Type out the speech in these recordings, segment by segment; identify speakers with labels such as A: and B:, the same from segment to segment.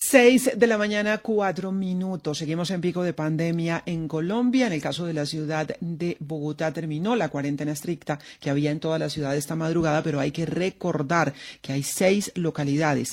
A: 6 de la mañana, 4 minutos. Seguimos en pico de pandemia en Colombia. En el caso de la ciudad de Bogotá terminó la cuarentena estricta que había en toda la ciudad esta madrugada, pero hay que recordar que hay 6 localidades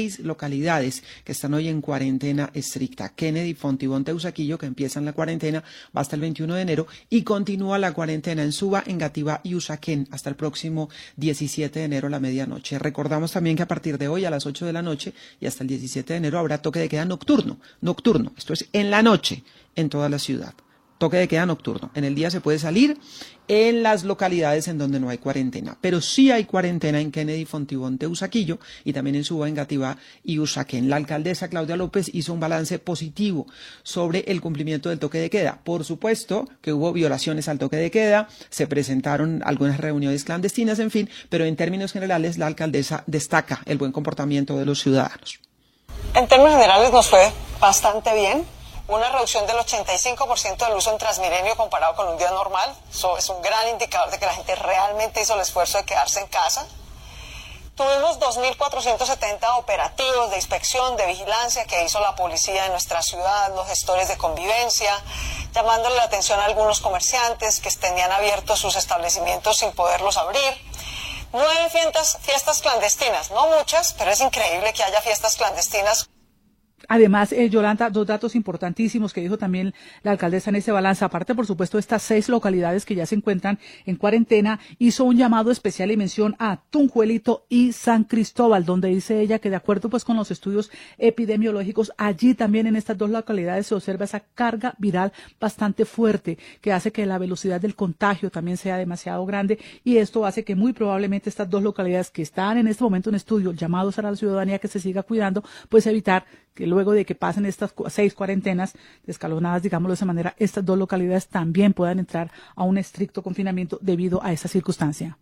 A: que están hoy en cuarentena estricta. Kennedy, Fontibón, Teusaquillo, que empiezan la cuarentena, va hasta el 21 de enero y continúa la cuarentena en Suba, Engativá y Usaquén hasta el próximo 17 de enero a la medianoche. Recordamos también que a partir de hoy a las 8 de la noche y hasta el 17 de enero habrá toque de queda nocturno. Esto es en la noche en toda la ciudad. Toque de queda nocturno. En el día se puede salir en las localidades en donde no hay cuarentena, pero sí hay cuarentena en Kennedy, Fontibón, Teusaquillo y también en Suba, Engativá y Usaquén. La alcaldesa Claudia López hizo un balance positivo sobre el cumplimiento del toque de queda. Por supuesto que hubo violaciones al toque de queda, se presentaron algunas reuniones clandestinas, en fin, pero en términos generales la alcaldesa destaca el buen comportamiento de los ciudadanos.
B: En términos generales nos fue bastante bien. Una reducción del 85% del uso en Transmilenio comparado con un día normal. Eso es un gran indicador de que la gente realmente hizo el esfuerzo de quedarse en casa. Tuvimos 2.470 operativos de inspección, de vigilancia que hizo la policía en nuestra ciudad, los gestores de convivencia, llamándole la atención a algunos comerciantes que tenían abiertos sus establecimientos sin poderlos abrir. 9 fiestas clandestinas, no muchas, pero es increíble que haya fiestas clandestinas.
C: Además, Yolanda, dos datos importantísimos que dijo también la alcaldesa en este balance. Aparte, por supuesto, estas 6 localidades que ya se encuentran en cuarentena, hizo un llamado especial y mención a Tunjuelito y San Cristóbal, donde dice ella que de acuerdo pues con los estudios epidemiológicos, allí también en estas 2 localidades se observa esa carga viral bastante fuerte, que hace que la velocidad del contagio también sea demasiado grande, y esto hace que muy probablemente estas 2 localidades que están en este momento en estudio, llamados a la ciudadanía que se siga cuidando, pues evitar que luego de que pasen estas 6 cuarentenas descalonadas, digámoslo de esa manera, estas 2 localidades también puedan entrar a un estricto confinamiento debido a esa circunstancia.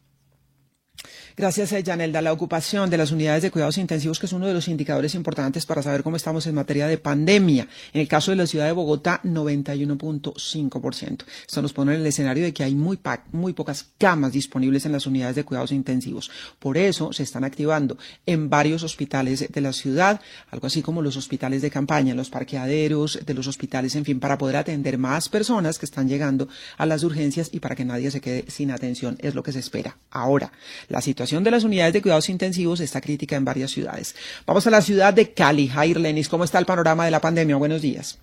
A: Gracias, Yanelda. La ocupación de las unidades de cuidados intensivos, que es uno de los indicadores importantes para saber cómo estamos en materia de pandemia. En el caso de la ciudad de Bogotá, 91.5%. Esto nos pone en el escenario de que hay muy pocas camas disponibles en las unidades de cuidados intensivos. Por eso se están activando en varios hospitales de la ciudad, algo así como los hospitales de campaña, los parqueaderos de los hospitales, en fin, para poder atender más personas que están llegando a las urgencias y para que nadie se quede sin atención. Es lo que se espera. Ahora, la situación de las unidades de cuidados intensivos está crítica en varias ciudades. Vamos a la ciudad de Cali. Jair Lenis, ¿cómo está el panorama de la pandemia? Buenos días.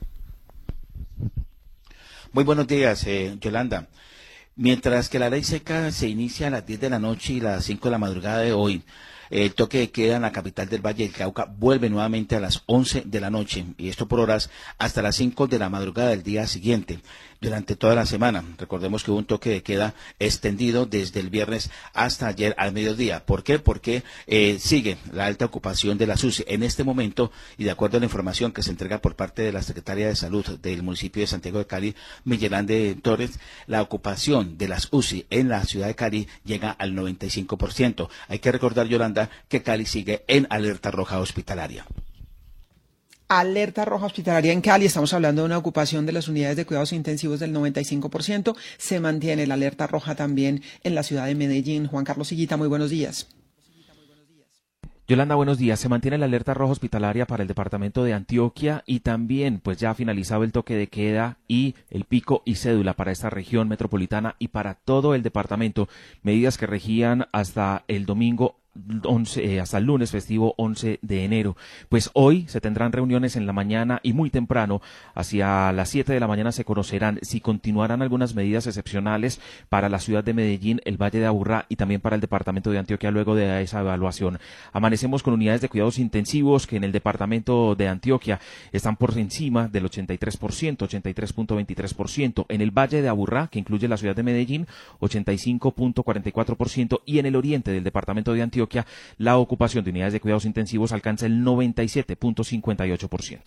D: Muy buenos días, Yolanda. Mientras que la ley seca se inicia a las 10 de la noche y las 5 de la madrugada de hoy, el toque de queda en la capital del Valle del Cauca vuelve nuevamente a las 11 de la noche, y esto por horas hasta las 5 de la madrugada del día siguiente, durante toda la semana. Recordemos que hubo un toque de queda extendido desde el viernes hasta ayer al mediodía. ¿Por qué? Porque sigue la alta ocupación de las UCI. En este momento, y de acuerdo a la información que se entrega por parte de la Secretaria de Salud del municipio de Santiago de Cali, Millelande Torres, la ocupación de las UCI en la ciudad de Cali llega al 95%. Hay que recordar, Yolanda, que Cali sigue en alerta roja hospitalaria.
A: Alerta roja hospitalaria en Cali. Estamos hablando de una ocupación de las unidades de cuidados intensivos del 95%. Se mantiene la alerta roja también en la ciudad de Medellín. Juan Carlos Higuita, muy buenos días.
E: Yolanda, buenos días. Se mantiene la alerta roja hospitalaria para el departamento de Antioquia y también pues ya ha finalizado el toque de queda y el pico y cédula para esta región metropolitana y para todo el departamento. Medidas que regían hasta el domingo 11, hasta el lunes festivo 11 de enero. Pues hoy se tendrán reuniones en la mañana y muy temprano, hacia las 7 de la mañana se conocerán si continuarán algunas medidas excepcionales para la ciudad de Medellín, el Valle de Aburrá y también para el departamento de Antioquia luego de esa evaluación. Amanecemos con unidades de cuidados intensivos que en el departamento de Antioquia están por encima del 83%, 83.23%. En el Valle de Aburrá, que incluye la ciudad de Medellín, 85.44%, y en el oriente del departamento de Antioquia la ocupación de unidades de cuidados intensivos alcanza el 97.58%.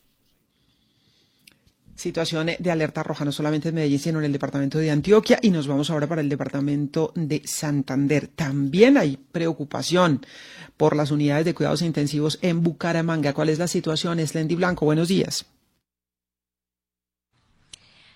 A: Situación de alerta roja no solamente en Medellín, sino en el departamento de Antioquia, y nos vamos ahora para el departamento de Santander. También hay preocupación por las unidades de cuidados intensivos en Bucaramanga. ¿Cuál es la situación? Eslendi Blanco, buenos días.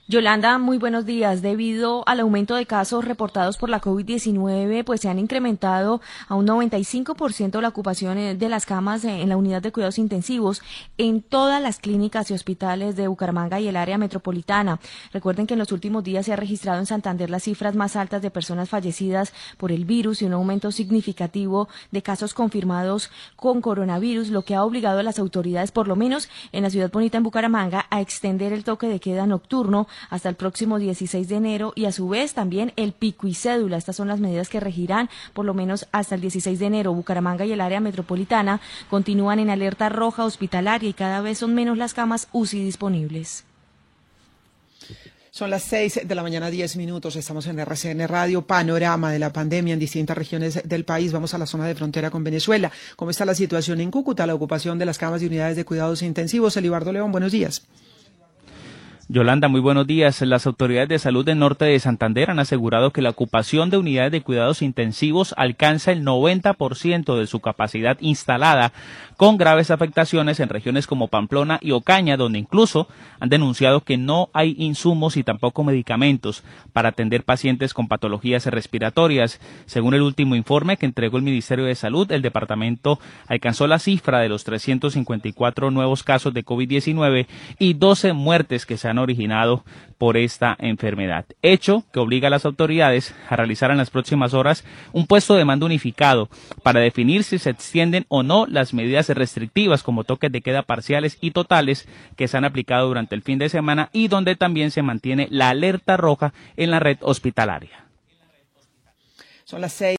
F: Yolanda, muy buenos días. Debido al aumento de casos reportados por la COVID-19, pues se han incrementado a un 95% la ocupación de las camas en la unidad de cuidados intensivos en todas las clínicas y hospitales de Bucaramanga y el área metropolitana. Recuerden que en los últimos días se ha registrado en Santander las cifras más altas de personas fallecidas por el virus y un aumento significativo de casos confirmados con coronavirus, lo que ha obligado a las autoridades, por lo menos en la ciudad bonita en Bucaramanga, a extender el toque de queda nocturno hasta el próximo 16 de enero y a su vez también el pico y cédula. Estas son las medidas que regirán por lo menos hasta el 16 de enero. Bucaramanga y el área metropolitana continúan en alerta roja hospitalaria y cada vez son menos las camas UCI disponibles.
A: Son las 6 de la mañana, 10 minutos. Estamos en RCN Radio, panorama de la pandemia en distintas regiones del país. Vamos a la zona de frontera con Venezuela. ¿Cómo está la situación en Cúcuta? La ocupación de las camas y unidades de cuidados intensivos. Elibardo León, buenos días.
G: Yolanda, muy buenos días. Las autoridades de salud del norte de Santander han asegurado que la ocupación de unidades de cuidados intensivos alcanza el 90% de su capacidad instalada, con graves afectaciones en regiones como Pamplona y Ocaña, donde incluso han denunciado que no hay insumos y tampoco medicamentos para atender pacientes con patologías respiratorias. Según el último informe que entregó el Ministerio de Salud, el departamento alcanzó la cifra de los 354 nuevos casos de COVID-19 y 12 muertes que se han originado por esta enfermedad, hecho que obliga a las autoridades a realizar en las próximas horas un puesto de mando unificado para definir si se extienden o no las medidas restrictivas como toques de queda parciales y totales que se han aplicado durante el fin de semana y donde también se mantiene la alerta roja en la red hospitalaria.
A: Son las 6.